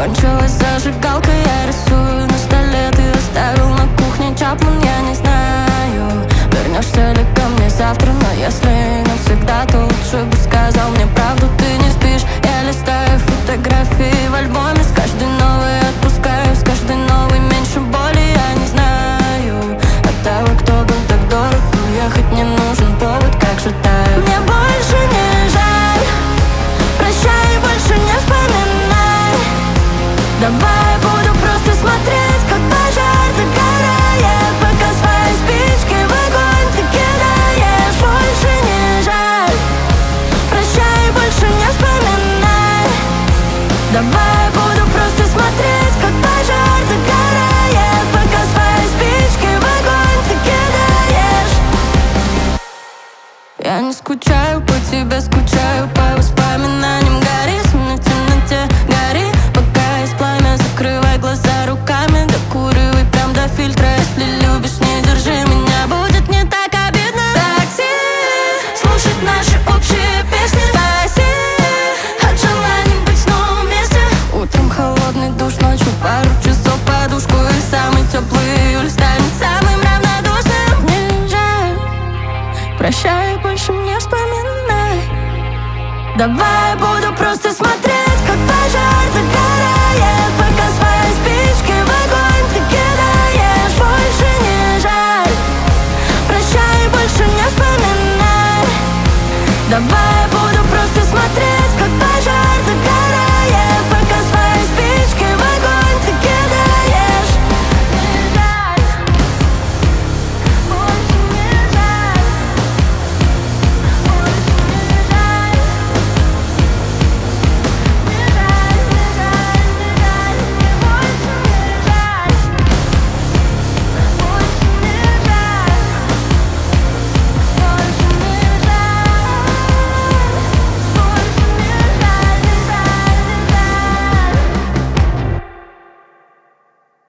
Кончилась зажигалка, я рисую на столе. Ты оставил на кухне Чапман, я не знаю, вернешься ли ко мне завтра. Но если навсегда, то лучше бы сказал мне правду. Ты не спишь, я листаю фотографии в альбоме. С каждой новой отпускаю, с каждой новой меньше боли. Я не знаю от того, кто был так дорог. Уехать не нужен повод, как же таю. Мне больше не жаль, прощай, больше не вспоминай. Давай